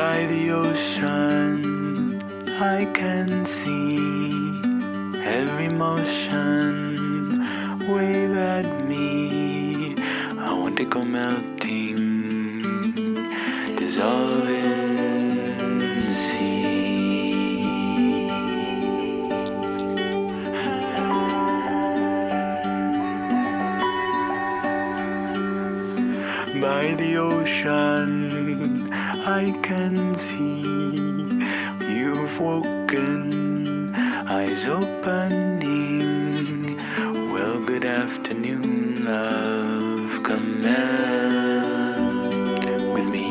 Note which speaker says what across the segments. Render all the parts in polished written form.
Speaker 1: By the ocean, I can see every motion wave at me. I want to go melting, dissolve in the sea. By the ocean, I can see you've woken, eyes opening. Well, good afternoon, love, come melt with me.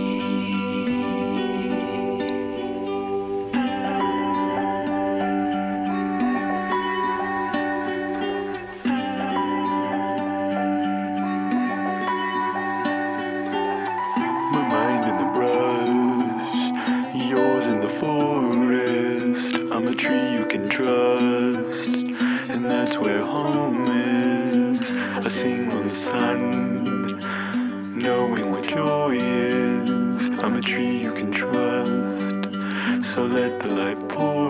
Speaker 1: My mind in the brush, yours in the forest. I'm a tree you can trust, and that's where home is. I sing on the sun, knowing what joy is. I'm a tree you can trust, so let the light pour